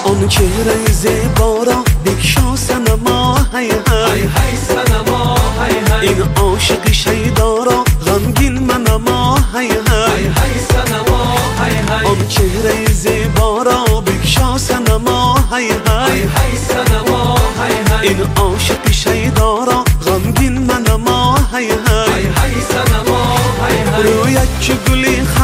آن چهره زیبا را بکشا صنما هی هی هی صنما هی هی این عاشق شیدا را غمگین منما هی هی هی صنما هی هی آن چهره زیبا را بکشا صنما هی هی هی صنما هی هی این عاشق شیدا را غمگین منما هی هی هی صنما هی هی رویت چه گلی